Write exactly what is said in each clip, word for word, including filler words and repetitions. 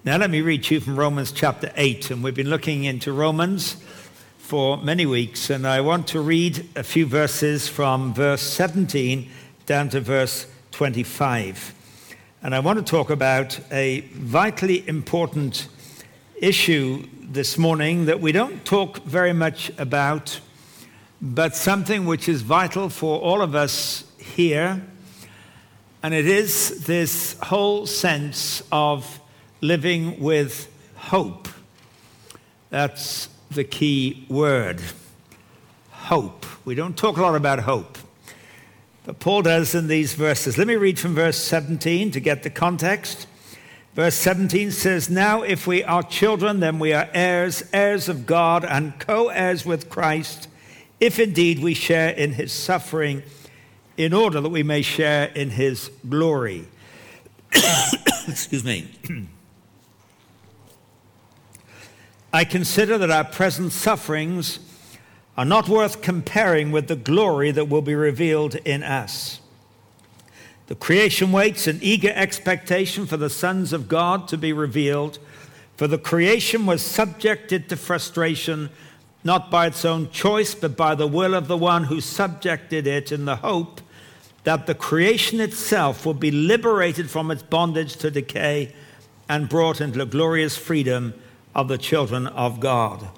Now let me read to you from Romans chapter eight, and we've been looking into Romans for many weeks, and I want to read a few verses from verse seventeen down to verse twenty-five. And I want to talk about a vitally important issue this morning that we don't talk very much about, but something which is vital for all of us here, and it is this whole sense of living with hope. That's the key word, hope. We don't talk a lot about hope, but Paul does in these verses. Let me read from verse seventeen to get the context. Verse seventeen says, "Now if we are children, then we are heirs, heirs of God, and co-heirs with Christ, if indeed we share in his suffering, in order that we may share in his glory." Excuse me. "I consider that our present sufferings are not worth comparing with the glory that will be revealed in us. The creation waits in eager expectation for the sons of God to be revealed. For the creation was subjected to frustration, not by its own choice, but by the will of the one who subjected it, in the hope that the creation itself will be liberated from its bondage to decay and brought into the glorious freedom of the children of God.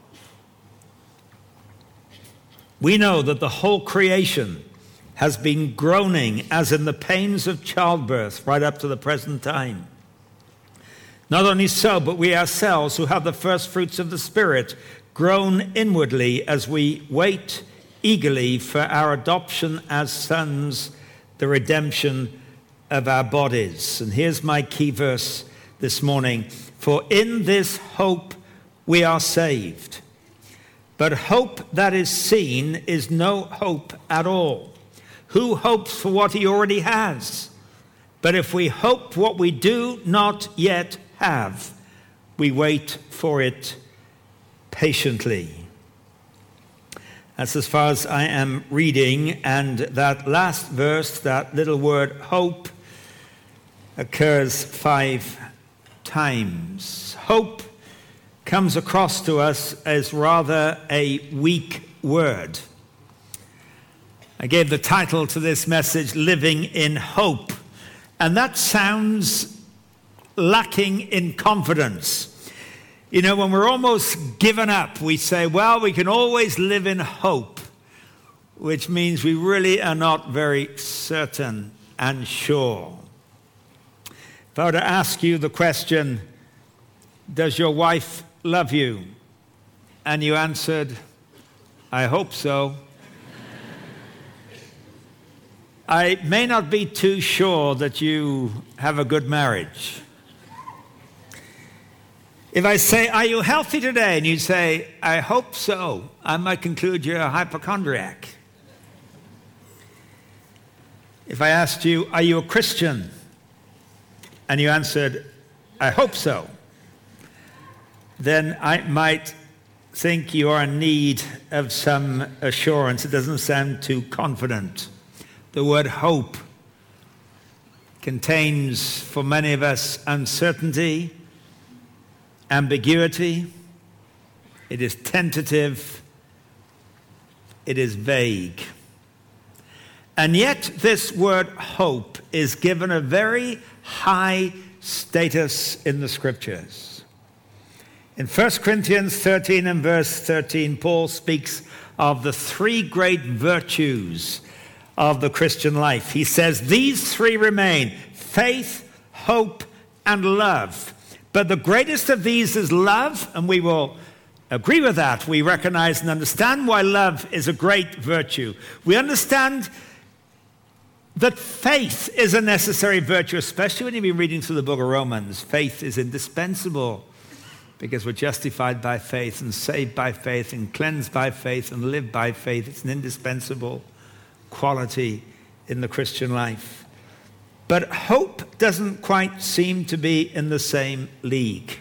We know that the whole creation has been groaning as in the pains of childbirth right up to the present time. Not only so, but we ourselves who have the first fruits of the Spirit groan inwardly as we wait eagerly for our adoption as sons, the redemption of our bodies." And here's my key verse this morning. "For in this hope we are saved. But hope that is seen is no hope at all. Who hopes for what he already has? But if we hope what we do not yet have, we wait for it patiently." That's as far as I am reading, and that last verse, that little word hope, occurs five times. Hope comes across to us as rather a weak word. I gave the title to this message, "Living in Hope," and that sounds lacking in confidence. You know, when we're almost given up, we say, well, we can always live in hope, which means we really are not very certain and sure. If I were to ask you the question, does your wife love you? And you answered, I hope so. I may not be too sure that you have a good marriage. If I say, are you healthy today? And you say, I hope so, I might conclude you're a hypochondriac. If I asked you, are you a Christian? And you answered, I hope so, then I might think you are in need of some assurance. It doesn't sound too confident. The word hope contains, for many of us, uncertainty, ambiguity. It is tentative. It is vague. And yet this word hope is given a very high status in the Scriptures. In First Corinthians thirteen and verse thirteen, Paul speaks of the three great virtues of the Christian life. He says, these three remain: faith, hope, and love. But the greatest of these is love, and we will agree with that. We recognize and understand why love is a great virtue. We understand that faith is a necessary virtue, especially when you've been reading through the book of Romans. Faith is indispensable because we're justified by faith and saved by faith and cleansed by faith and live by faith. It's an indispensable quality in the Christian life. But hope doesn't quite seem to be in the same league.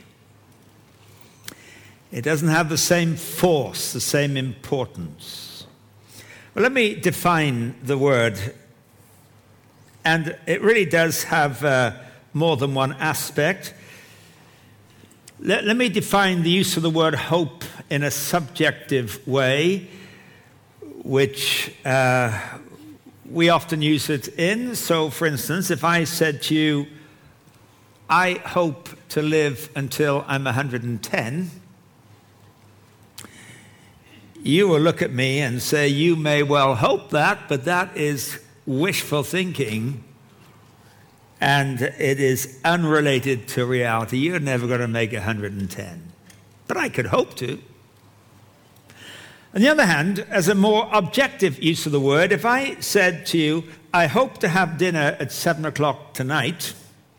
It doesn't have the same force, the same importance. Well, let me define the word. And it really does have uh, more than one aspect. Let, let me define the use of the word hope in a subjective way, which uh, we often use it in. So, for instance, if I said to you, I hope to live until I'm one hundred ten, you will look at me and say, you may well hope that, but that is wishful thinking, and it is unrelated to reality. You're never going to make one hundred ten. But I could hope to. On the other hand, as a more objective use of the word, if I said to you, I hope to have dinner at seven o'clock tonight,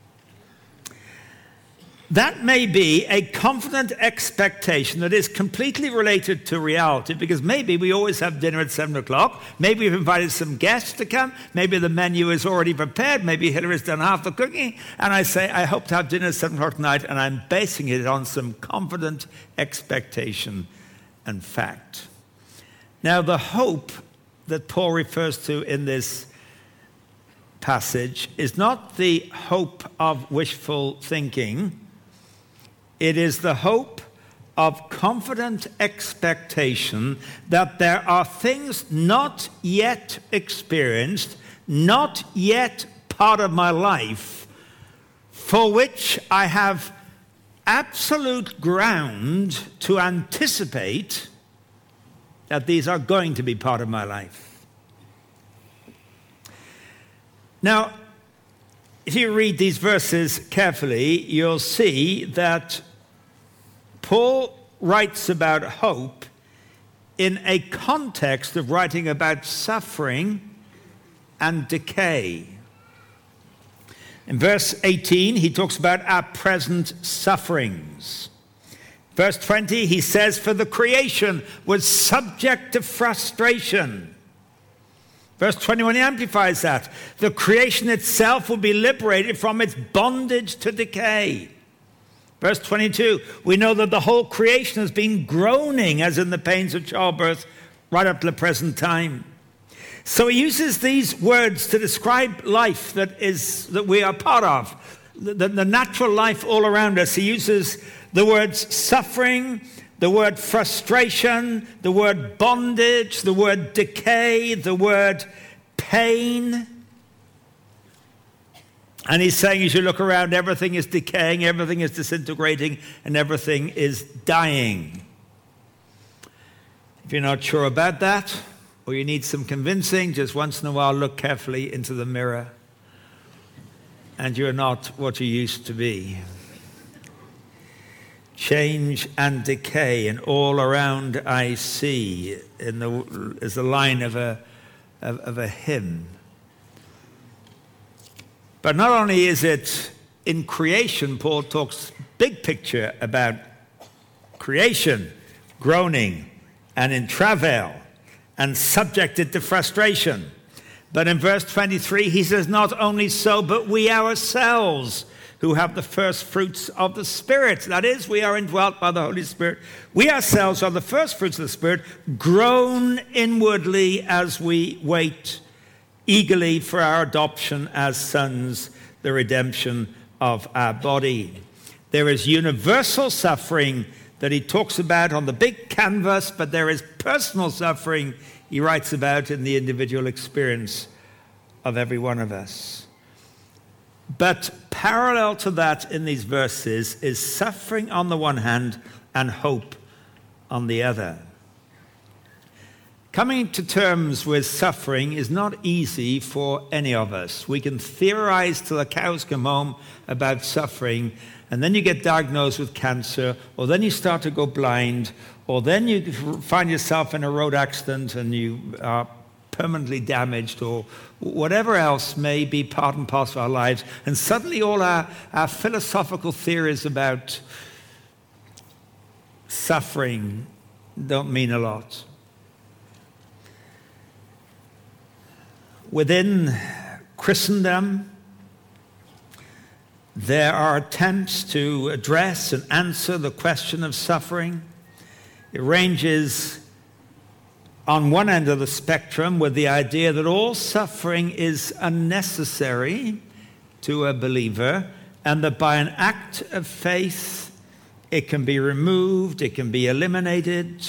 that may be a confident expectation that is completely related to reality, because maybe we always have dinner at seven o'clock. Maybe we've invited some guests to come. Maybe the menu is already prepared. Maybe Hillary's done half the cooking. And I say, I hope to have dinner at seven o'clock tonight, and I'm basing it on some confident expectation and fact. Now, the hope that Paul refers to in this passage is not the hope of wishful thinking. It is the hope of confident expectation that there are things not yet experienced, not yet part of my life, for which I have absolute ground to anticipate that these are going to be part of my life. Now, if you read these verses carefully, you'll see that Paul writes about hope in a context of writing about suffering and decay. In verse eighteen, he talks about our present sufferings. Verse twenty, he says, for the creation was subject to frustration. Verse twenty-one, he amplifies that. The creation itself will be liberated from its bondage to decay. Verse twenty-two, we know that the whole creation has been groaning as in the pains of childbirth right up to the present time. So he uses these words to describe life that is that we are part of, the, the natural life all around us. He uses the words suffering, the word frustration, the word bondage, the word decay, the word pain. And he's saying, as you look around, everything is decaying, everything is disintegrating, and everything is dying. If you're not sure about that, or you need some convincing, just once in a while look carefully into the mirror, and you're not what you used to be. Change and decay, and all around I see, in the, is the line of a, of, of a hymn. But not only is it in creation, Paul talks big picture about creation, groaning, and in travail, and subjected to frustration. But in verse twenty-three, he says, not only so, but we ourselves, who have the first fruits of the Spirit. That is, we are indwelt by the Holy Spirit. We ourselves are the first fruits of the Spirit, groan inwardly as we wait eagerly for our adoption as sons, the redemption of our body. There is universal suffering that he talks about on the big canvas, but there is personal suffering he writes about in the individual experience of every one of us. But parallel to that in these verses is suffering on the one hand and hope on the other. Coming to terms with suffering is not easy for any of us. We can theorize till the cows come home about suffering, and then you get diagnosed with cancer, or then you start to go blind, or then you find yourself in a road accident and you are permanently damaged, or whatever else may be part and parcel of our lives. And suddenly all our, our philosophical theories about suffering don't mean a lot. Within Christendom, there are attempts to address and answer the question of suffering. It ranges on one end of the spectrum with the idea that all suffering is unnecessary to a believer, and that by an act of faith it can be removed, it can be eliminated.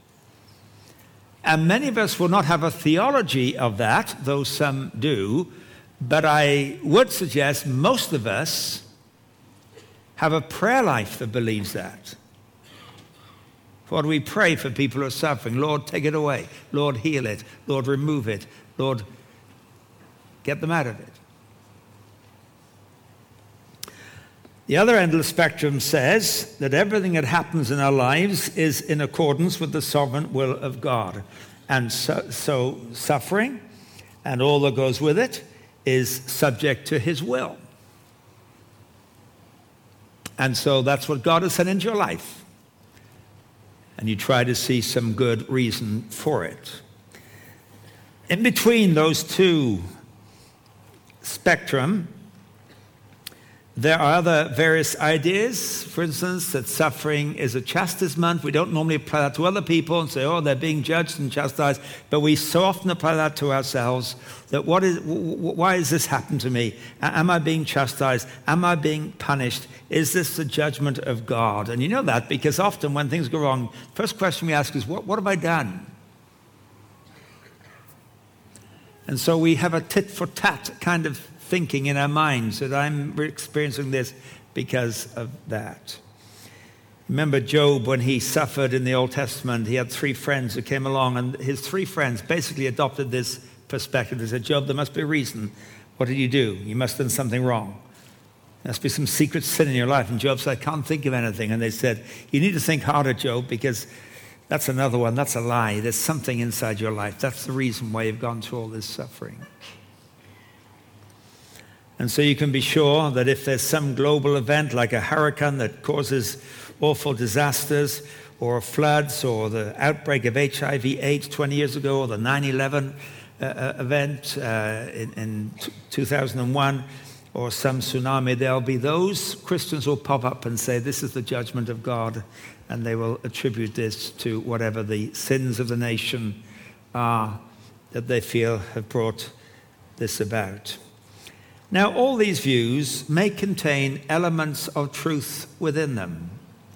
And many of us will not have a theology of that, though some do, but I would suggest most of us have a prayer life that believes that. What do we pray for people who are suffering? Lord, take it away. Lord, heal it. Lord, remove it. Lord, get them out of it. The other end of the spectrum says that everything that happens in our lives is in accordance with the sovereign will of God. And so, so suffering and all that goes with it is subject to his will. And so that's what God has sent into your life. And you try to see some good reason for it. In between those two spectrum, there are other various ideas. For instance, that suffering is a chastisement. We don't normally apply that to other people and say, oh, they're being judged and chastised. But we so often apply that to ourselves. That what is, why has this happened to me? Am I being chastised? Am I being punished? Is this the judgment of God? And you know that because often when things go wrong, first question we ask is, what, what have I done? And so we have a tit-for-tat kind of thinking in our minds that I'm experiencing this because of that. Remember Job, when he suffered in the Old Testament, he had three friends who came along, and his three friends basically adopted this perspective. They said, Job, there must be a reason. What did you do? You must have done something wrong. There must be some secret sin in your life. And Job said, I can't think of anything. And they said, you need to think harder, Job, because that's another one. That's a lie. There's something inside your life. That's the reason why you've gone through all this suffering. And so you can be sure that if there's some global event like a hurricane that causes awful disasters, or floods, or the outbreak of H I V AIDS twenty years ago, or the nine eleven uh, event uh, in, in two thousand one, or some tsunami, there'll be those Christians who will pop up and say, this is the judgment of God, and they will attribute this to whatever the sins of the nation are that they feel have brought this about. Now, all these views may contain elements of truth within them.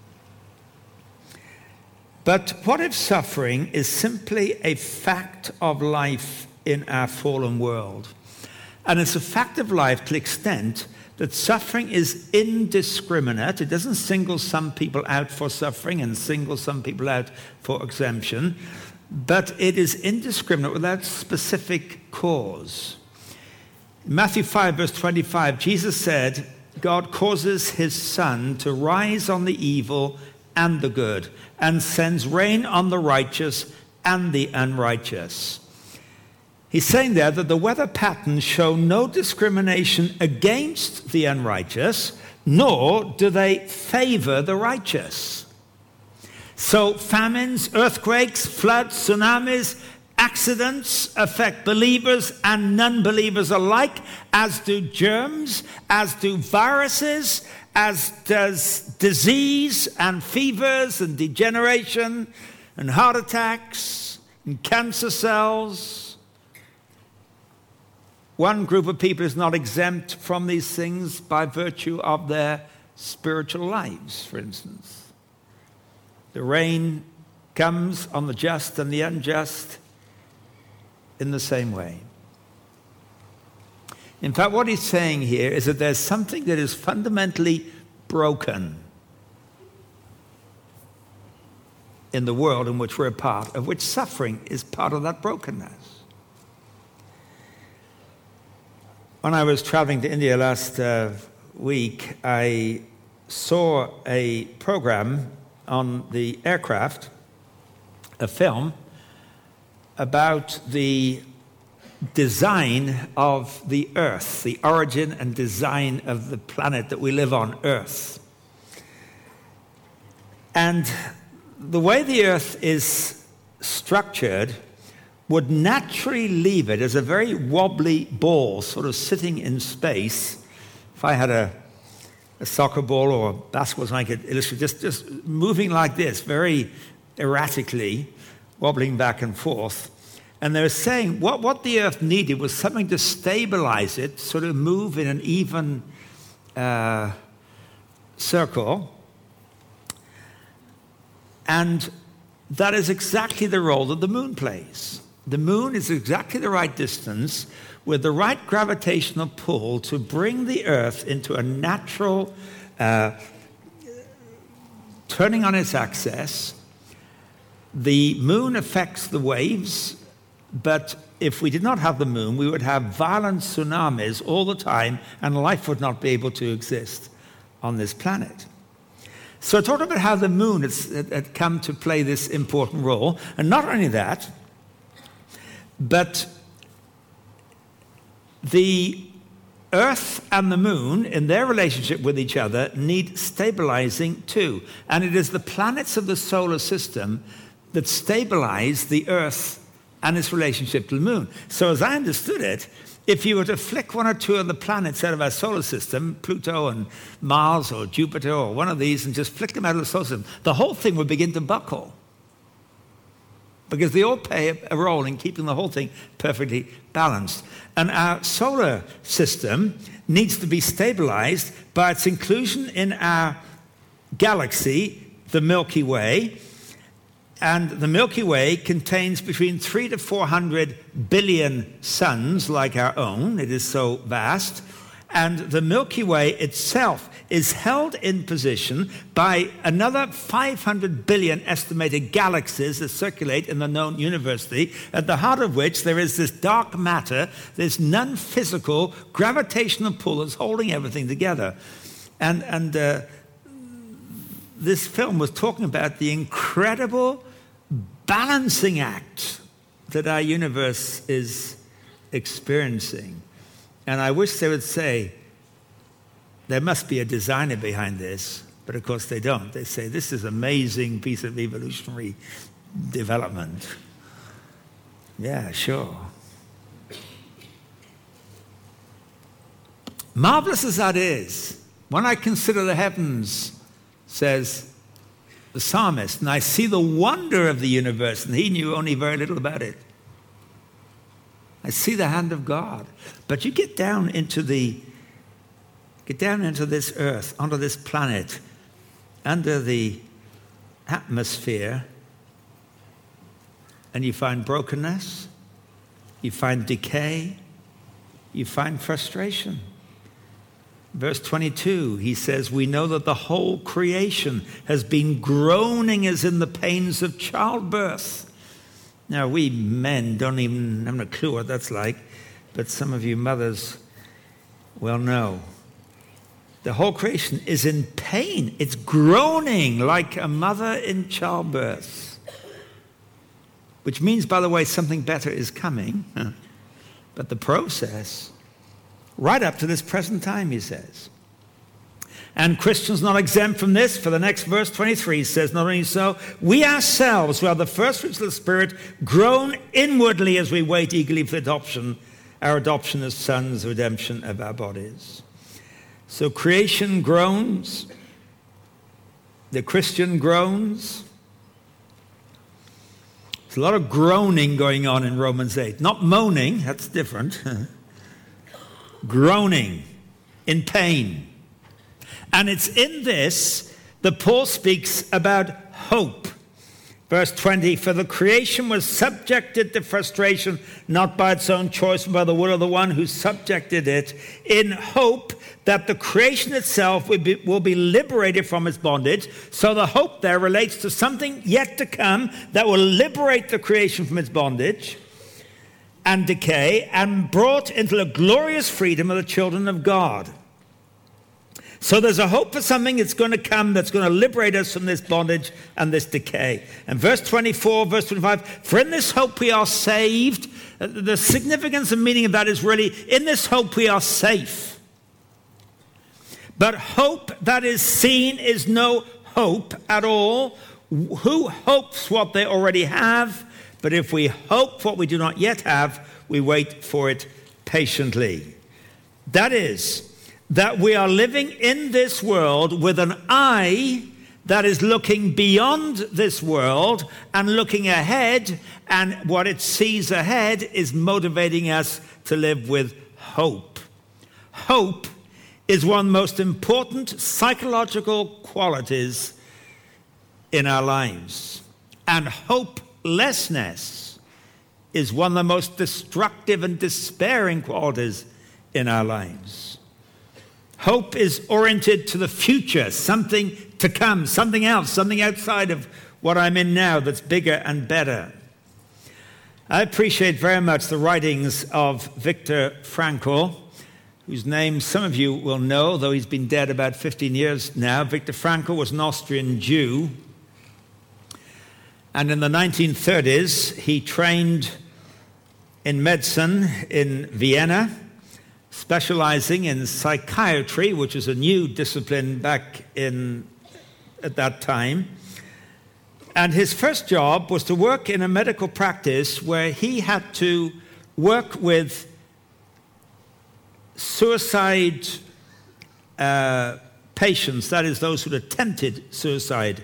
But what if suffering is simply a fact of life in our fallen world? And it's a fact of life to the extent that suffering is indiscriminate. It doesn't single some people out for suffering and single some people out for exemption, but it is indiscriminate without specific cause. In Matthew five, verse twenty-five, Jesus said, God causes his sun to rise on the evil and the good, and sends rain on the righteous and the unrighteous. He's saying there that the weather patterns show no discrimination against the unrighteous, nor do they favor the righteous. So famines, earthquakes, floods, tsunamis, accidents affect believers and non-believers alike, as do germs, as do viruses, as does disease and fevers and degeneration and heart attacks and cancer cells. One group of people is not exempt from these things by virtue of their spiritual lives, for instance. The rain comes on the just and the unjust in the same way. In fact, what he's saying here is that there's something that is fundamentally broken in the world in which we're a part, of which suffering is part of that brokenness. When I was traveling to India last uh, week, I saw a program on the aircraft, a film, about the design of the earth, the origin and design of the planet that we live on, Earth. And the way the earth is structured would naturally leave it as a very wobbly ball, sort of sitting in space. If I had a, a soccer ball or a basketball, I could illustrate, just, just moving like this, very erratically, wobbling back and forth. And they were saying what, what the earth needed was something to stabilize it, sort of move in an even uh, circle. And that is exactly the role that the moon plays. The moon is exactly the right distance with the right gravitational pull to bring the Earth into a natural uh, turning on its axis. The moon affects the waves, but if we did not have the moon, we would have violent tsunamis all the time, and life would not be able to exist on this planet. So I talked about how the moon has, had come to play this important role, and not only that, but the Earth and the moon, in their relationship with each other, need stabilizing too. And it is the planets of the solar system that stabilize the Earth and its relationship to the moon. So as I understood it, if you were to flick one or two of the planets out of our solar system, Pluto and Mars or Jupiter or one of these, and just flick them out of the solar system, the whole thing would begin to buckle. Because they all play a role in keeping the whole thing perfectly balanced. And our solar system needs to be stabilized by its inclusion in our galaxy, the Milky Way. And the Milky Way contains between three to four hundred billion suns like our own. It is so vast. And the Milky Way itself is held in position by another five hundred billion estimated galaxies that circulate in the known universe, at the heart of which there is this dark matter, this non-physical gravitational pull that's holding everything together. And, and uh, this film was talking about the incredible balancing act that our universe is experiencing. And I wish they would say, there must be a designer behind this, but of course they don't. They say, this is an amazing piece of evolutionary development. Yeah, sure. Marvelous as that is, when I consider the heavens, says the psalmist, and I see the wonder of the universe, and he knew only very little about it. I see the hand of God. But you get down into the, get down into this earth, onto this planet, under the atmosphere, and you find brokenness, you find decay, you find frustration. Verse twenty-two, he says, we know that the whole creation has been groaning as in the pains of childbirth. Now, we men don't even have a clue what that's like, but some of you mothers will know. The whole creation is in pain. It's groaning like a mother in childbirth. Which means, by the way, something better is coming. But the process, right up to this present time, he says. And Christians not exempt from this, for the next verse, twenty-three, says, not only so, we ourselves, who are the first fruits of the Spirit, groan inwardly as we wait eagerly for adoption, our adoption as sons, redemption of our bodies. So creation groans, the Christian groans. There's a lot of groaning going on in Romans eight. Not moaning, that's different. Groaning in pain. And it's in this that Paul speaks about hope. Verse twenty, for the creation was subjected to frustration, not by its own choice, but by the will of the one who subjected it, in hope that the creation itself will be, will be liberated from its bondage. So the hope there relates to something yet to come that will liberate the creation from its bondage and decay and brought into the glorious freedom of the children of God. So there's a hope for something that's going to come that's going to liberate us from this bondage and this decay. And verse twenty-four, verse twenty-five, for in this hope we are saved. The significance and meaning of that is really, in this hope we are safe. But hope that is seen is no hope at all. Who hopes what they already have? But if we hope what we do not yet have, we wait for it patiently. That is, that we are living in this world with an eye that is looking beyond this world and looking ahead, and what it sees ahead is motivating us to live with hope. Hope is one of the most important psychological qualities in our lives. And hopelessness is one of the most destructive and despairing qualities in our lives. Hope is oriented to the future, something to come, something else, something outside of what I'm in now that's bigger and better. I appreciate very much the writings of Viktor Frankl, whose name some of you will know, though he's been dead about fifteen years now. Viktor Frankl was an Austrian Jew, and in the nineteen thirties he trained in medicine in Vienna, specializing in psychiatry, which is a new discipline back in at that time. And his first job was to work in a medical practice where he had to work with suicide uh, patients, that is, those who had attempted suicide.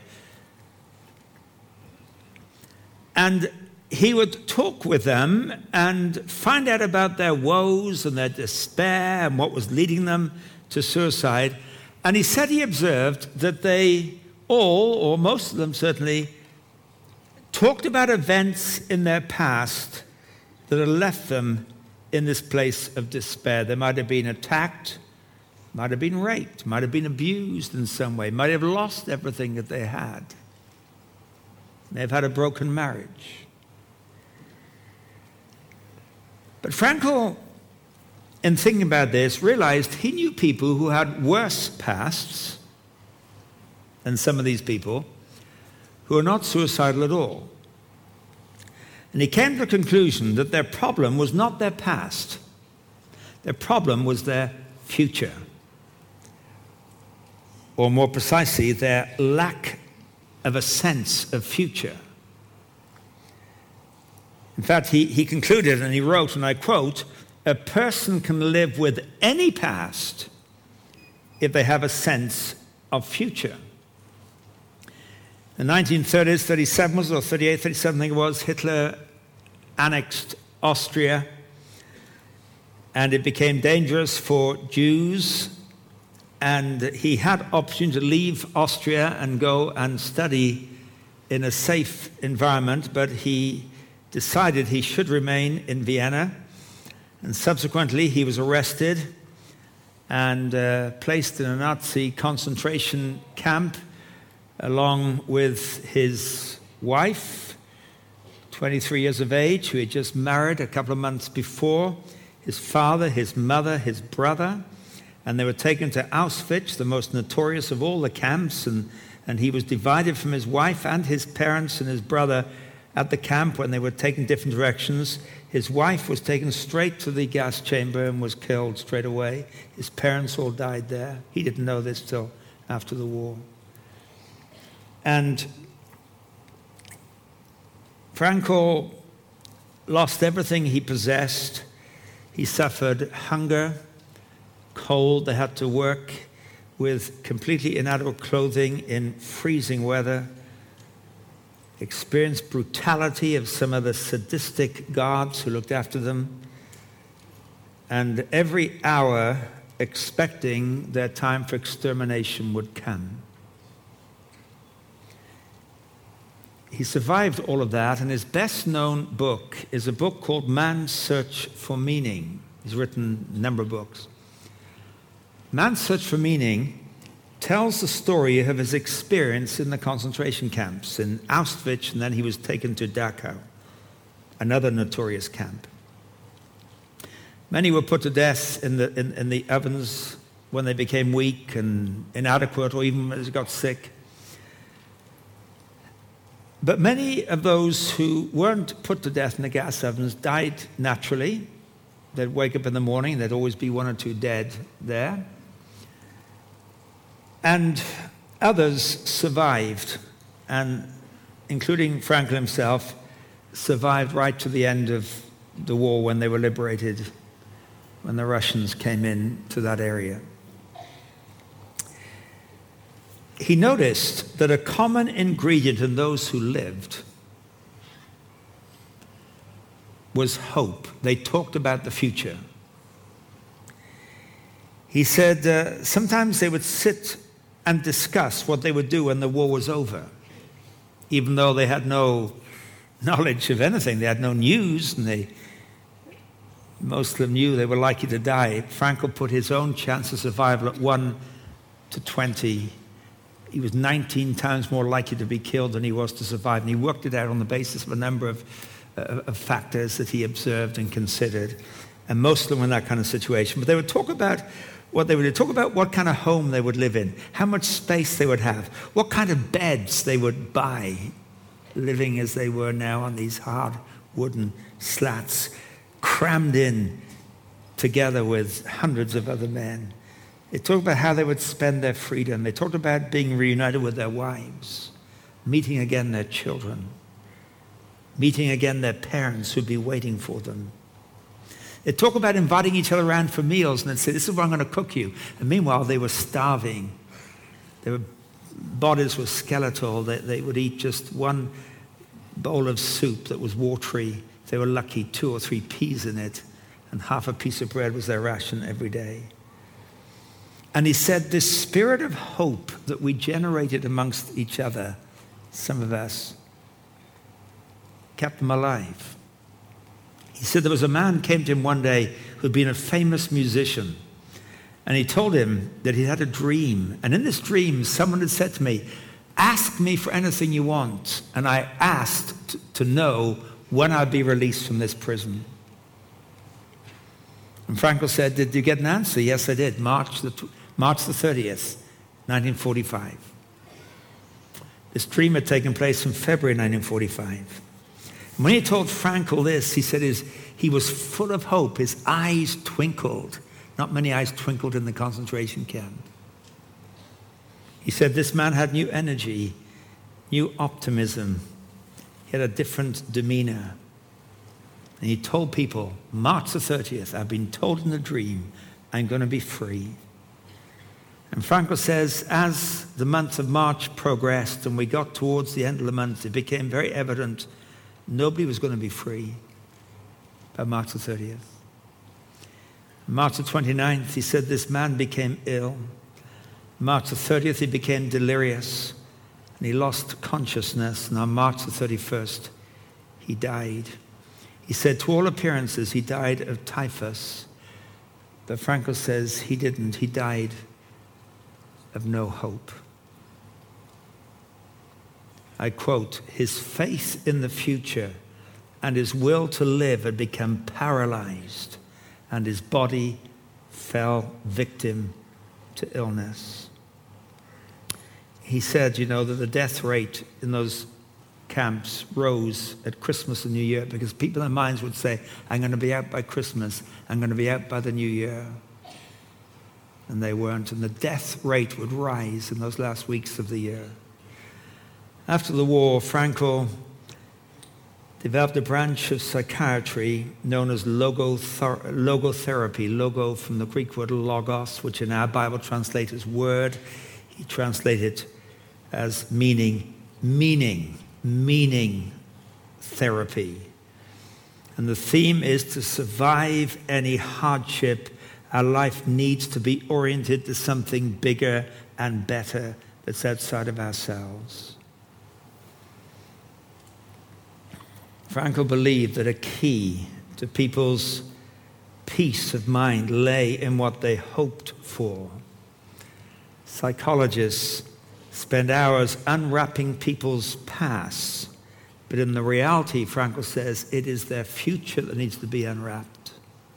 And he would talk with them and find out about their woes and their despair and what was leading them to suicide. And he said he observed that they all, or most of them certainly, talked about events in their past that had left them in this place of despair. They might have been attacked, might have been raped, might have been abused in some way, might have lost everything that they had. They've had a broken marriage. But Frankl, in thinking about this, realized he knew people who had worse pasts than some of these people, who are not suicidal at all. And he came to the conclusion that their problem was not their past. Their problem was their future. Or more precisely, their lack of a sense of future. In fact, he, he concluded and he wrote, and I quote, "A person can live with any past if they have a sense of future." In the nineteen thirties, thirty-seven was, or thirty-eight, thirty-seven, I think it was, Hitler annexed Austria, and it became dangerous for Jews, and he had opportunity to leave Austria and go and study in a safe environment, but he decided he should remain in Vienna, and subsequently he was arrested and uh, placed in a Nazi concentration camp along with his wife, twenty-three years of age, who had just married a couple of months before, his father, his mother, his brother, and they were taken to Auschwitz, the most notorious of all the camps, and, and he was divided from his wife and his parents and his brother at the camp when they were taken different directions. His wife was taken straight to the gas chamber and was killed straight away. His parents all died there. He didn't know this till after the war. And Frankl lost everything he possessed. He suffered hunger, cold. They had to work with completely inadequate clothing in freezing weather. Experienced brutality of some of the sadistic guards who looked after them. And every hour expecting their time for extermination would come. He survived all of that, and his best-known book is a book called Man's Search for Meaning. He's written a number of books. Man's Search for Meaning tells the story of his experience in the concentration camps in Auschwitz, and then he was taken to Dachau, another notorious camp. Many were put to death in the, in, in the ovens when they became weak and inadequate, or even as they got sick. But many of those who weren't put to death in the gas ovens died naturally. They'd wake up in the morning, there'd always be one or two dead there. And others survived, and including Frankl himself, survived right to the end of the war when they were liberated, when the Russians came in to that area. He noticed that a common ingredient in those who lived was hope. They talked about the future. He said uh, sometimes they would sit and discuss what they would do when the war was over. even though they had no knowledge of anything. They had no news, and they, most of them knew they were likely to die. Frankl put his own chance of survival at one to twenty. He was nineteen times more likely to be killed than he was to survive. And he worked it out on the basis of a number of, uh, of factors that he observed and considered. And most of them were in that kind of situation. But they would talk about what they would do. Talk about what kind of home they would live in, how much space they would have, what kind of beds they would buy, living as they were now on these hard wooden slats, crammed in together with hundreds of other men. They talked about how they would spend their freedom. They talked about being reunited with their wives, meeting again their children, meeting again their parents who'd be waiting for them. They talk about inviting each other around for meals, and they'd say, this is what I'm going to cook you. And meanwhile, they were starving. Their bodies were skeletal. They, they would eat just one bowl of soup that was watery. If they were lucky, two or three peas in it, and half a piece of bread was their ration every day. And he said, this spirit of hope that we generated amongst each other, some of us, kept them alive. He said there was a man came to him one day who'd been a famous musician. And he told him that he had a dream. And in this dream, someone had said to me, ask me for anything you want. And I asked t- to know when I'd be released from this prison. And Frankl said, did you get an answer? Yes, I did. March the, March the thirtieth, nineteen forty-five. This dream had taken place in February nineteen forty-five. And when he told Frankl this, he said his, he was full of hope. His eyes twinkled. Not many eyes twinkled in the concentration camp. He said this man had new energy, new optimism. He had a different demeanor. And he told people, March the thirtieth, I've been told in a dream, I'm going to be free. And Frankl says, as the month of March progressed and we got towards the end of the month, it became very evident nobody was going to be free by March the thirtieth. March the twenty-ninth, he said this man became ill. March the thirtieth, he became delirious and he lost consciousness. And on March the thirty-first, he died. He said to all appearances, he died of typhus. But Frankl says he didn't. He died of no hope. I quote, his faith in the future and his will to live had become paralyzed, and his body fell victim to illness. He said, you know, that the death rate in those camps rose at Christmas and New Year because people in their minds would say, I'm going to be out by Christmas, I'm going to be out by the New Year. And they weren't, and the death rate would rise in those last weeks of the year. After the war, Frankl developed a branch of psychiatry known as logother- logotherapy, logo from the Greek word logos, which in our Bible translates as word. He translated it as meaning, meaning, meaning therapy. And the theme is to survive any hardship, our life needs to be oriented to something bigger and better that's outside of ourselves. Frankl believed that a key to people's peace of mind lay in what they hoped for. Psychologists spend hours unwrapping people's past, but in the reality, Frankl says, it is their future that needs to be unwrapped.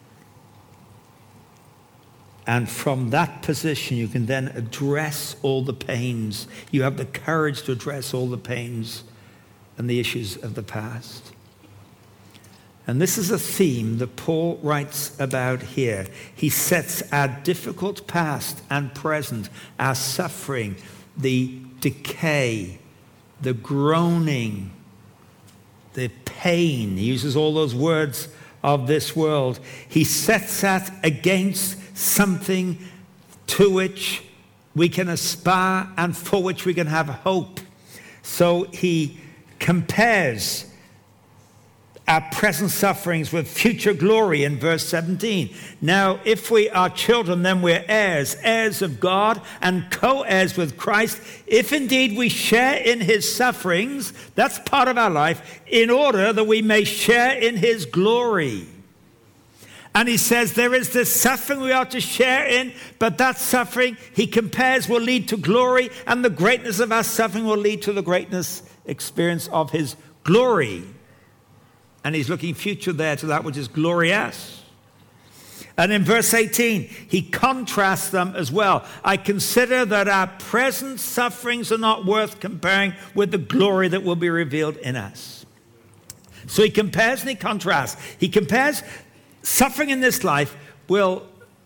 And from that position, you can then address all the pains. You have the courage to address all the pains and the issues of the past. And this is a theme that Paul writes about here. He sets our difficult past and present, our suffering, the decay, the groaning, the pain. He uses all those words of this world. He sets that against something to which we can aspire and for which we can have hope. So he compares our present sufferings with future glory in verse seventeen. Now, if we are children, then we're heirs, heirs of God and co-heirs with Christ, if indeed we share in his sufferings, that's part of our life, in order that we may share in his glory. And he says there is this suffering we are to share in, but that suffering, he compares, will lead to glory, and the greatness of our suffering will lead to the greatness experience of his glory. And he's looking future there to that which is glorious. And in verse eighteen, he contrasts them as well. I consider that our present sufferings are not worth comparing with the glory that will be revealed in us. So he compares and he contrasts. He compares suffering in this life will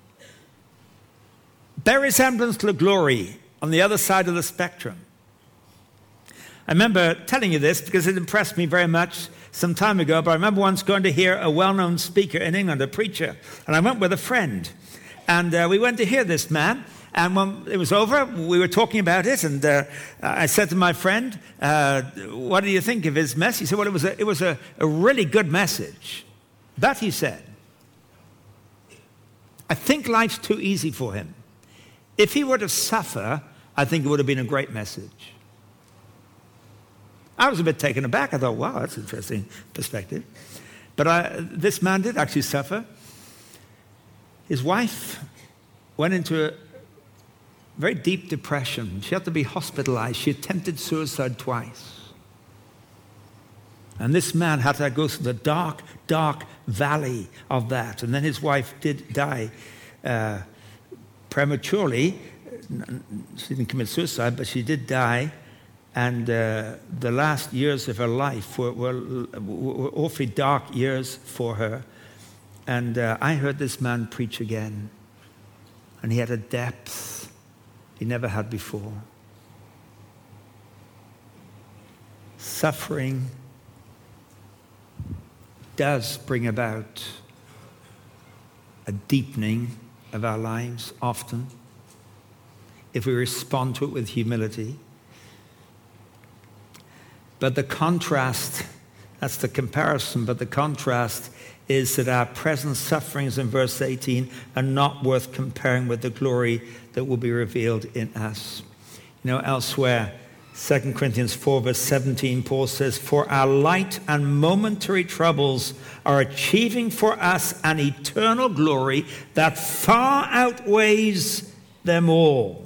bear resemblance to the glory on the other side of the spectrum. I remember telling you this because it impressed me very much some time ago, but I remember once going to hear a well-known speaker in England, a preacher, and I went with a friend. And uh, we went to hear this man, and when it was over, we were talking about it, and uh, I said to my friend, uh, what do you think of his message? He said, well, it was a, it was a, a really good message. But, he said, I think life's too easy for him. If he were to suffer, I think it would have been a great message. I was a bit taken aback. I thought, wow, that's an interesting perspective. But I, this man did actually suffer. His wife went into a very deep depression. She had to be hospitalized. She attempted suicide twice. And this man had to go through the dark, dark valley of that. And then his wife did die uh, prematurely. She didn't commit suicide, but she did die. And uh, the last years of her life were, were, were awfully dark years for her. And uh, I heard this man preach again. And he had a depth he never had before. Suffering does bring about a deepening of our lives often, if we respond to it with humility. But the contrast, that's the comparison, but the contrast is that our present sufferings in verse eighteen are not worth comparing with the glory that will be revealed in us. You know, elsewhere, Second Corinthians four, verse seventeen, Paul says, for our light and momentary troubles are achieving for us an eternal glory that far outweighs them all.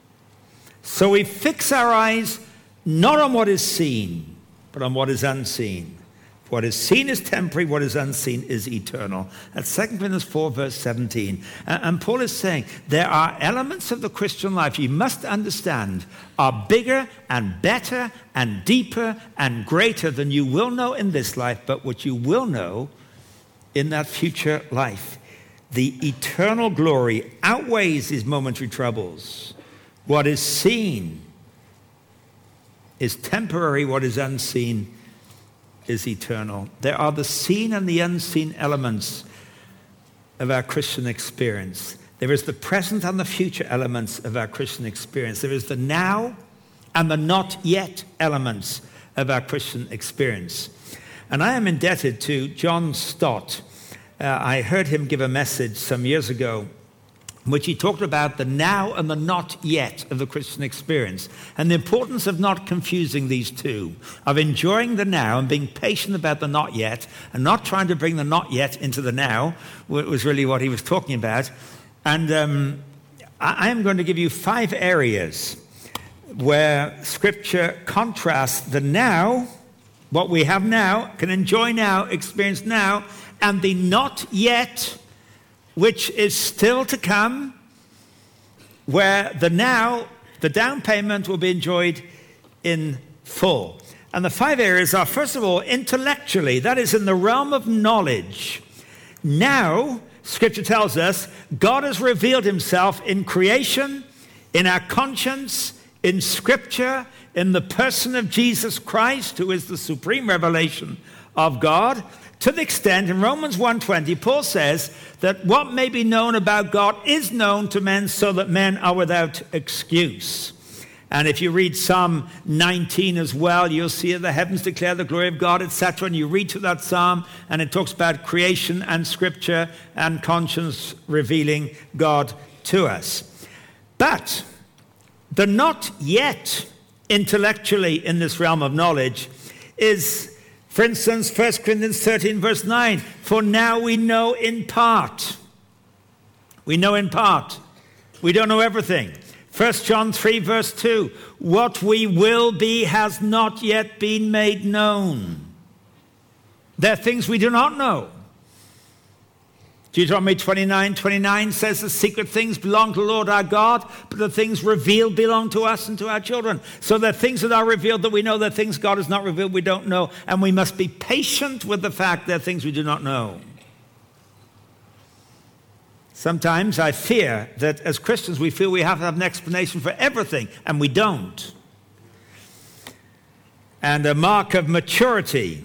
So we fix our eyes not on what is seen, but on what is unseen. What is seen is temporary, what is unseen is eternal. That's Second Corinthians four, verse seventeen. And Paul is saying there are elements of the Christian life you must understand are bigger and better and deeper and greater than you will know in this life, but what you will know in that future life. The eternal glory outweighs these momentary troubles. What is seen is temporary, what is unseen is eternal. There are the seen and the unseen elements of our Christian experience. There is the present and the future elements of our Christian experience. There is the now and the not yet elements of our Christian experience. And I am indebted to John Stott. Uh, I heard him give a message some years ago in which he talked about the now and the not yet of the Christian experience and the importance of not confusing these two, of enjoying the now and being patient about the not yet and not trying to bring the not yet into the now, was really what he was talking about. And um, I am going to give you five areas where Scripture contrasts the now, what we have now, can enjoy now, experience now, and the not yet, which is still to come, where the now, the down payment will be enjoyed in full. And the five areas are, first of all, intellectually, that is in the realm of knowledge. Now, Scripture tells us, God has revealed himself in creation, in our conscience, in Scripture, in the person of Jesus Christ, who is the supreme revelation of God. To the extent, in Romans one twenty, Paul says that what may be known about God is known to men so that men are without excuse. And if you read Psalm nineteen as well, you'll see the heavens declare the glory of God, et cetera. And you read through that psalm, and it talks about creation and scripture and conscience revealing God to us. But the not yet intellectually in this realm of knowledge is, for instance, First Corinthians thirteen, verse nine. For now we know in part. We know in part. We don't know everything. First John three, verse two. What we will be has not yet been made known. There are things we do not know. Deuteronomy twenty-nine, twenty-nine says the secret things belong to the Lord our God, but the things revealed belong to us and to our children. So there are things that are revealed that we know, there are things God has not revealed we don't know, and we must be patient with the fact there are things we do not know. Sometimes I fear that as Christians we feel we have to have an explanation for everything, and we don't. And a mark of maturity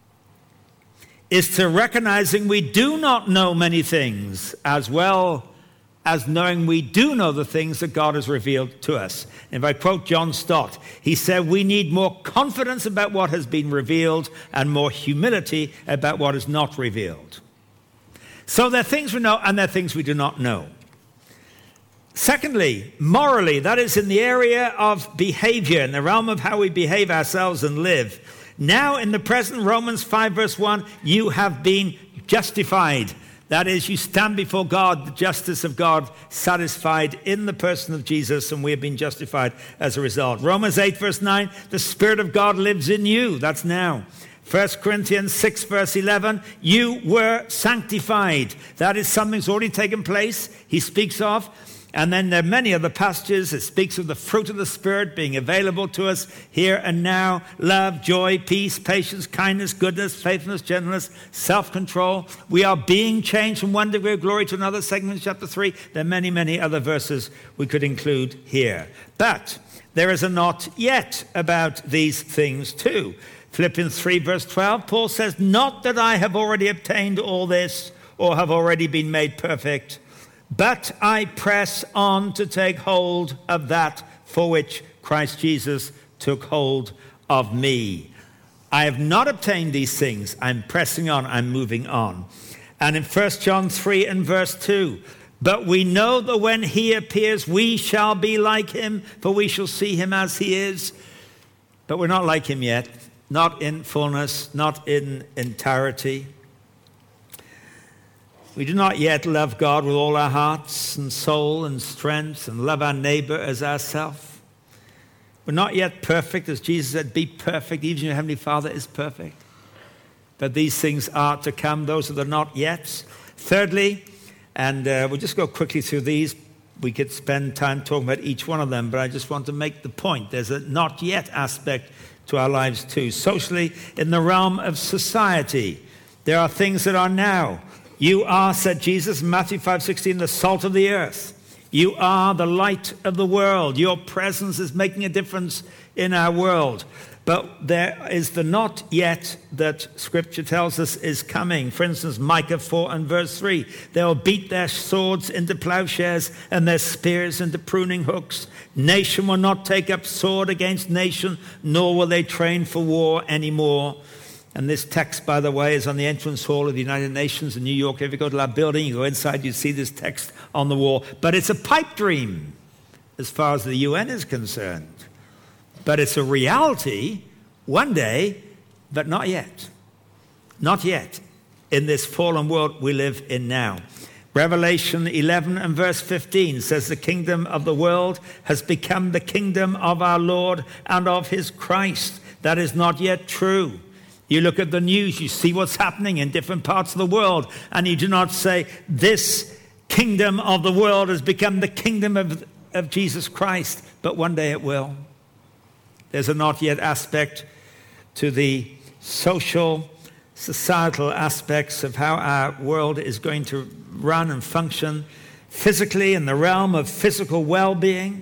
is to recognizing we do not know many things as well as knowing we do know the things that God has revealed to us. If I quote John Stott, he said, we need more confidence about what has been revealed and more humility about what is not revealed. So there are things we know and there are things we do not know. Secondly, morally, that is in the area of behavior, in the realm of how we behave ourselves and live. Now in the present, Romans five verse one, you have been justified. That is, you stand before God, the justice of God satisfied in the person of Jesus, and we have been justified as a result. Romans eight verse nine, the Spirit of God lives in you. That's now. First Corinthians six verse eleven, you were sanctified. That is something that's already taken place, he speaks of. And then there are many other passages. It speaks of the fruit of the Spirit being available to us here and now. Love, joy, peace, patience, kindness, goodness, faithfulness, gentleness, self-control. We are being changed from one degree of glory to another. Second Corinthians chapter three. There are many, many other verses we could include here. But there is a not yet about these things too. Philippians three verse twelve, Paul says, not that I have already obtained all this or have already been made perfect, but I press on to take hold of that for which Christ Jesus took hold of me. I have not obtained these things. I'm pressing on. I'm moving on. And in First John three and verse two, but we know that when he appears, we shall be like him, for we shall see him as he is. But we're not like him yet, not in fullness, not in entirety. We do not yet love God with all our hearts and soul and strength and love our neighbor as ourselves. We're not yet perfect, as Jesus said, be perfect, even your Heavenly Father is perfect. But these things are to come, those are the not yets. Thirdly, and uh, we'll just go quickly through these. We could spend time talking about each one of them, but I just want to make the point. There's a not yet aspect to our lives too. Socially, in the realm of society, there are things that are now. You are, said Jesus in Matthew five sixteen, the salt of the earth. You are the light of the world. Your presence is making a difference in our world. But there is the not yet that Scripture tells us is coming. For instance, Micah four and verse three. They will beat their swords into plowshares and their spears into pruning hooks. Nation will not take up sword against nation, nor will they train for war anymore. And this text, by the way, is on the entrance hall of the United Nations in New York. If you go to that building, you go inside, you see this text on the wall. But it's a pipe dream as far as the U N is concerned. But it's a reality one day, but not yet. Not yet in this fallen world we live in now. Revelation eleven and verse fifteen says the kingdom of the world has become the kingdom of our Lord and of his Christ. That is not yet true. You look at the news, you see what's happening in different parts of the world, and you do not say, this kingdom of the world has become the kingdom of, of Jesus Christ, but one day it will. There's a not yet aspect to the social, societal aspects of how our world is going to run and function physically in the realm of physical well-being.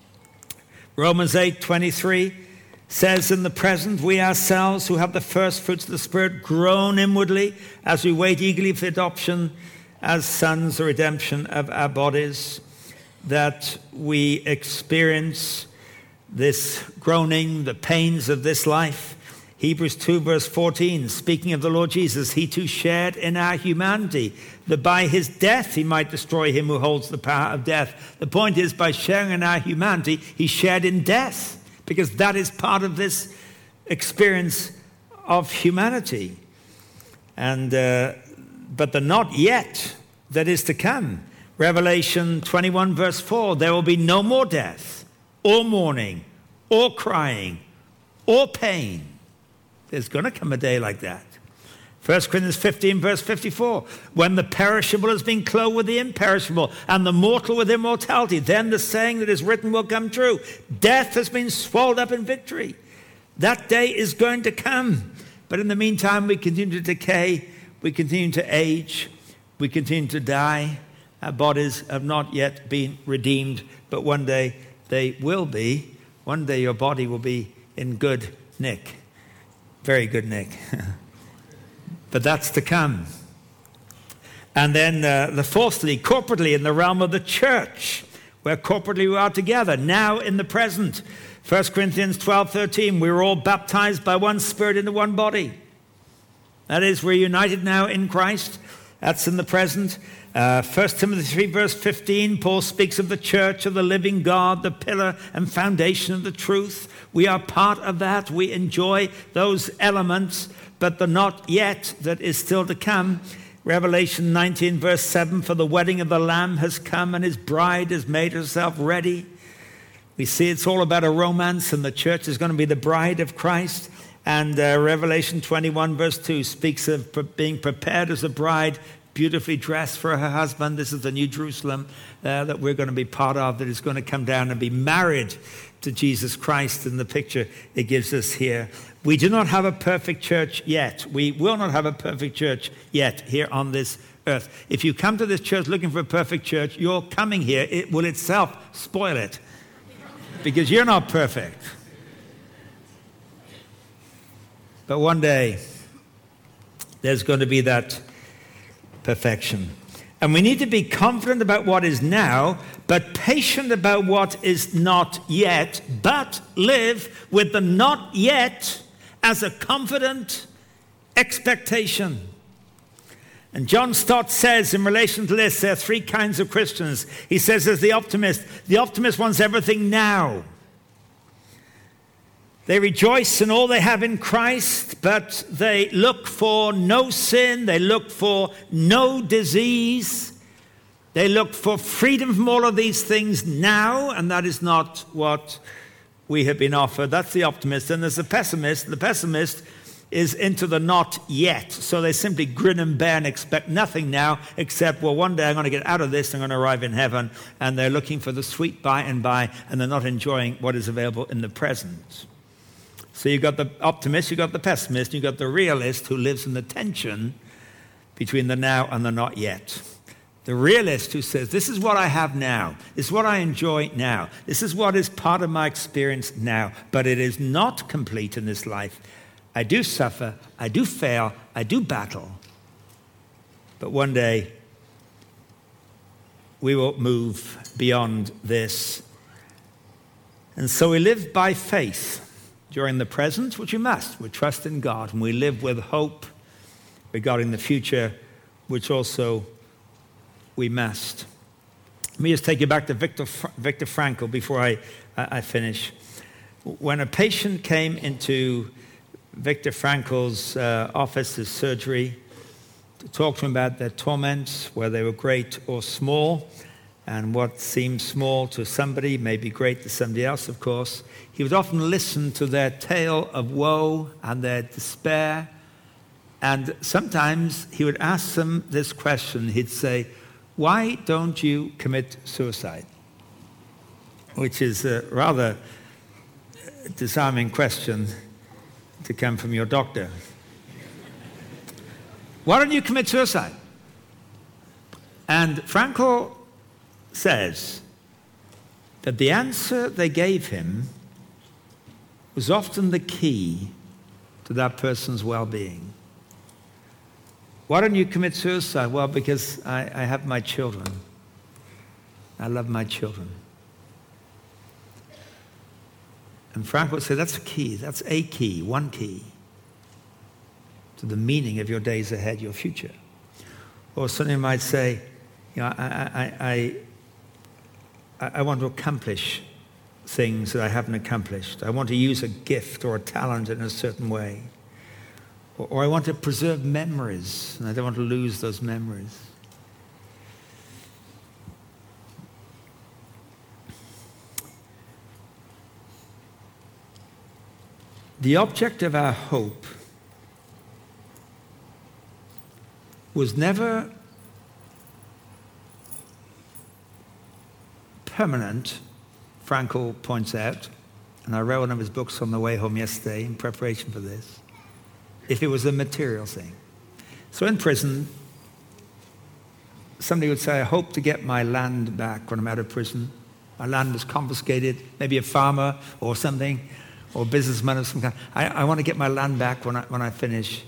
Romans eight twenty-three says, in the present, we ourselves who have the first fruits of the Spirit groan inwardly as we wait eagerly for adoption as sons, the redemption of our bodies, that we experience this groaning, the pains of this life. Hebrews two verse fourteen, speaking of the Lord Jesus, he too shared in our humanity, that by his death he might destroy him who holds the power of death. The point is, by sharing in our humanity, he shared in death, because that is part of this experience of humanity. And uh, but the not yet that is to come. Revelation twenty-one verse four, there will be no more death, or mourning, or crying, or pain. There's going to come a day like that. First Corinthians fifteen verse fifty-four, when the perishable has been clothed with the imperishable, and the mortal with immortality, then the saying that is written will come true. Death has been swallowed up in victory. That day is going to come. But in the meantime, we continue to decay, we continue to age, we continue to die. Our bodies have not yet been redeemed, but one day they will be. One day your body will be in good nick. Very good nick. But that's to come. And then uh, the fourthly, corporately in the realm of the church, where corporately we are together, now in the present. First Corinthians twelve thirteen, we were all baptized by one Spirit into one body. That is, we're united now in Christ. That's in the present. Uh, First Timothy three verse fifteen, Paul speaks of the church of the living God, the pillar and foundation of the truth. We are part of that. We enjoy those elements, but the not yet that is still to come. Revelation nineteen verse seven, for the wedding of the Lamb has come and his bride has made herself ready. We see it's all about a romance, and the church is going to be the bride of Christ. And uh, Revelation twenty-one verse two speaks of pre- being prepared as a bride, beautifully dressed for her husband. This is the New Jerusalem uh, that we're going to be part of, that is going to come down and be married to Jesus Christ in the picture it gives us here. We do not have a perfect church yet. We will not have a perfect church yet here on this earth. If you come to this church looking for a perfect church, your coming here, it will itself spoil it, because you're not perfect. But one day, there's going to be that perfection. And we need to be confident about what is now, but patient about what is not yet, but live with the not yet as a confident expectation. And John Stott says in relation to this, there are three kinds of Christians. He says there's the optimist. The optimist wants everything now. They rejoice in all they have in Christ, but they look for no sin. They look for no disease. They look for freedom from all of these things now, and that is not what we have been offered. That's the optimist. And there's the pessimist. The pessimist is into the not yet. So they simply grin and bear and expect nothing now except, well, one day I'm going to get out of this, I'm going to arrive in heaven. And they're looking for the sweet by and by, and they're not enjoying what is available in the present. So you've got the optimist, you've got the pessimist, you've got the realist who lives in the tension between the now and the not yet. The realist who says, this is what I have now. This is what I enjoy now. This is what is part of my experience now. But it is not complete in this life. I do suffer, I do fail, I do battle. But one day, we will move beyond this. And so we live by faith during the present, which we must. We trust in God, and we live with hope regarding the future, which also we must. Let me just take you back to Viktor, Viktor Frankl before I, I finish. When a patient came into Viktor Frankl's uh, office, his surgery, to talk to him about their torments, whether they were great or small, and what seemed small to somebody may be great to somebody else, of course, he would often listen to their tale of woe and their despair. And sometimes he would ask them this question. He'd say, why don't you commit suicide? Which is a rather disarming question to come from your doctor. Why don't you commit suicide? And Frankl says that the answer they gave him was often the key to that person's well-being. Why don't you commit suicide? Well, because I, I have my children. I love my children. And Frank would say, that's a key. That's a key, one key to the meaning of your days ahead, your future. Or somebody might say, you know, I, I, I, I want to accomplish things that I haven't accomplished. I want to use a gift or a talent in a certain way. Or, or I want to preserve memories, and I don't want to lose those memories. The object of our hope was never permanent, Frankl points out, and I read one of his books on the way home yesterday in preparation for this, if it was a material thing. So in prison, somebody would say, I hope to get my land back when I'm out of prison. My land was confiscated, maybe a farmer or something, or a businessman of some kind. I, I want to get my land back when I, when I finish.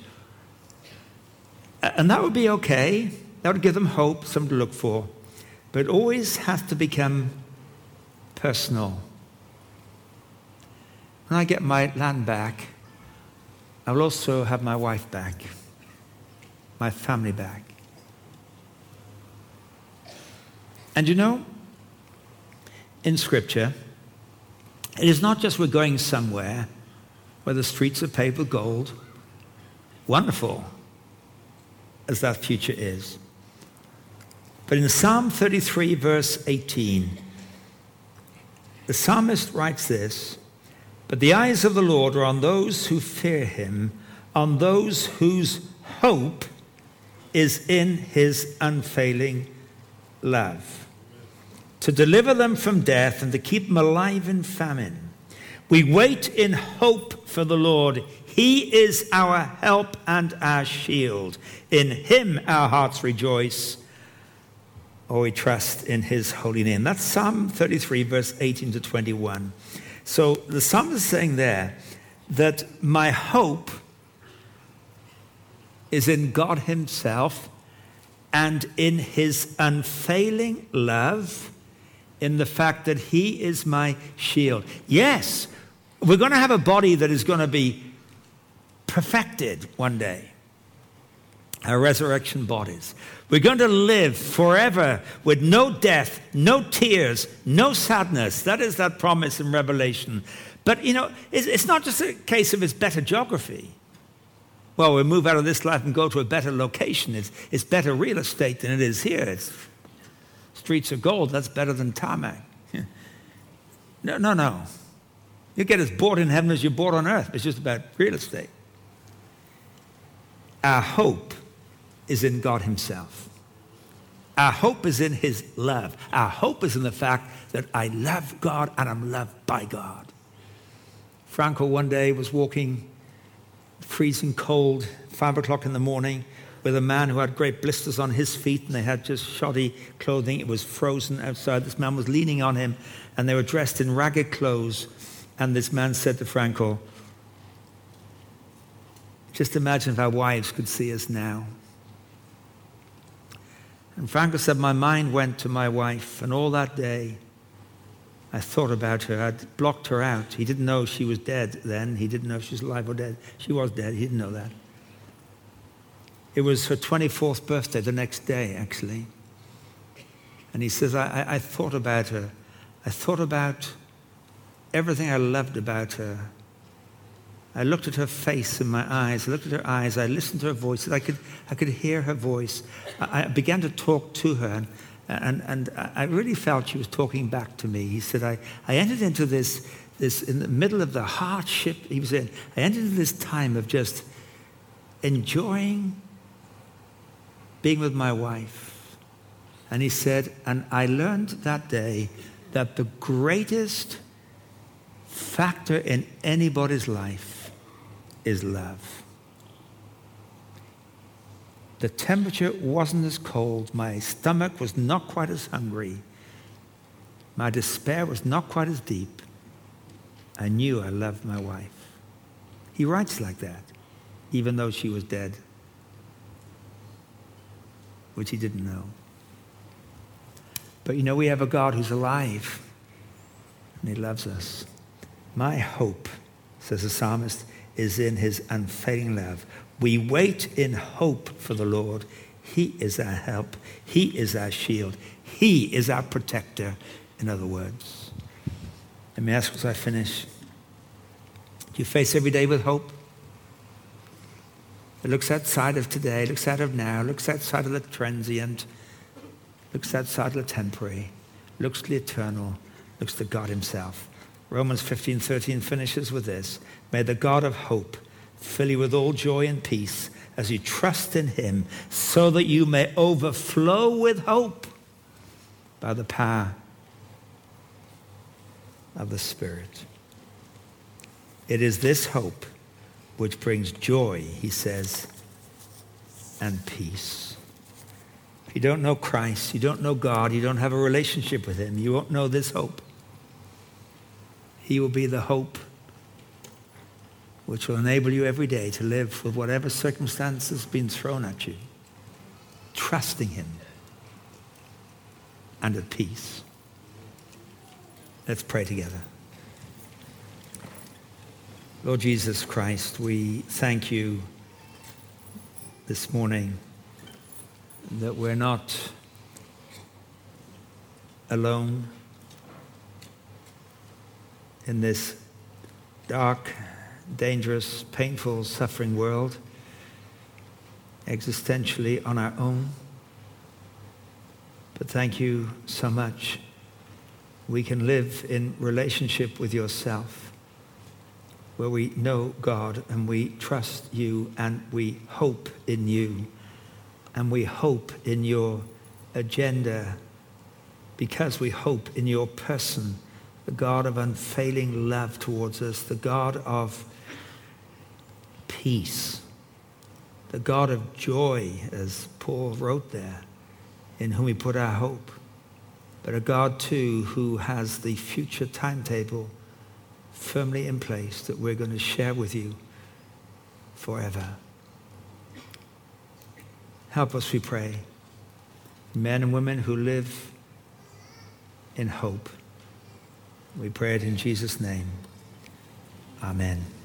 And that would be okay. That would give them hope, something to look for. But it always has to become personal. When I get my land back, I will also have my wife back, my family back. And you know, in Scripture, it is not just we're going somewhere where the streets are paved with gold, wonderful as that future is. But in Psalm thirty-three, verse eighteen, the psalmist writes this, but the eyes of the Lord are on those who fear him, on those whose hope is in his unfailing love, to deliver them from death and to keep them alive in famine. We wait in hope for the Lord. He is our help and our shield. In him our hearts rejoice, or we trust in his holy name. That's Psalm thirty-three, verse eighteen to twenty-one. So the psalmist is saying there that my hope is in God himself and in his unfailing love, in the fact that he is my shield. Yes, we're going to have a body that is going to be perfected one day. Our resurrection bodies. We're going to live forever with no death, no tears, no sadness. That is that promise in Revelation. But, you know, it's, it's not just a case of it's better geography. Well, we'll move out of this life and go to a better location. It's, it's better real estate than it is here. It's streets of gold. That's better than tarmac. No, no, no. You get as bored in heaven as you're bored on earth. It's just about real estate. Our hope is in God himself. Our hope is in his love. Our hope is in the fact that I love God and I'm loved by God. Frankl one day was walking, freezing cold, five o'clock in the morning, with a man who had great blisters on his feet and they had just shoddy clothing. It was frozen outside. This man was leaning on him and they were dressed in ragged clothes. And this man said to Frankl, just imagine if our wives could see us now. And Frankl said, my mind went to my wife, and all that day I thought about her. I'd blocked her out. He didn't know she was dead then. He didn't know if she was alive or dead. She was dead. He didn't know that. It was her twenty-fourth birthday the next day, actually. And he says, I, I, I thought about her. I thought about everything I loved about her. I looked at her face in my eyes. I looked at her eyes. I listened to her voice. I could, I could hear her voice. I, I began to talk to her, and, and, and I really felt she was talking back to me. He said, I, I entered into this, this, in the middle of the hardship he was in, I entered into this time of just enjoying being with my wife. And he said, and I learned that day that the greatest factor in anybody's life is love. The temperature wasn't as cold. My stomach was not quite as hungry. My despair was not quite as deep. I knew I loved my wife. He writes like that, even though she was dead, which he didn't know. But you know, we have a God who's alive, and he loves us. My hope, says the psalmist, is in his unfailing love. We wait in hope for the Lord. He is our help. He is our shield. He is our protector, in other words. Let me ask as I finish. Do you face every day with hope? It looks outside of today, looks out of now, looks outside of the transient, looks outside of the temporary, looks to the eternal, looks to God himself. Romans fifteen thirteen finishes with this. May the God of hope fill you with all joy and peace as you trust in him, so that you may overflow with hope by the power of the Spirit. It is this hope which brings joy, he says, and peace. If you don't know Christ, you don't know God, you don't have a relationship with him, you won't know this hope. He will be the hope which will enable you every day to live with whatever circumstance has been thrown at you, trusting him and at peace. Let's pray together. Lord Jesus Christ, we thank you this morning that we're not alone in this dark, dangerous, painful, suffering world, existentially on our own. But thank you so much. We can live in relationship with yourself, where we know God and we trust you and we hope in you and we hope in your agenda because we hope in your person, the God of unfailing love towards us, the God of peace, the God of joy, as Paul wrote there, in whom we put our hope, but a God too who has the future timetable firmly in place that we're going to share with you forever. Help us, we pray, men and women who live in hope. We pray it in Jesus' name. Amen.